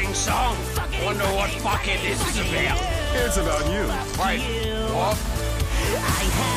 fucking song. Wonder what fucking this is about. It's about you. Wait, what? I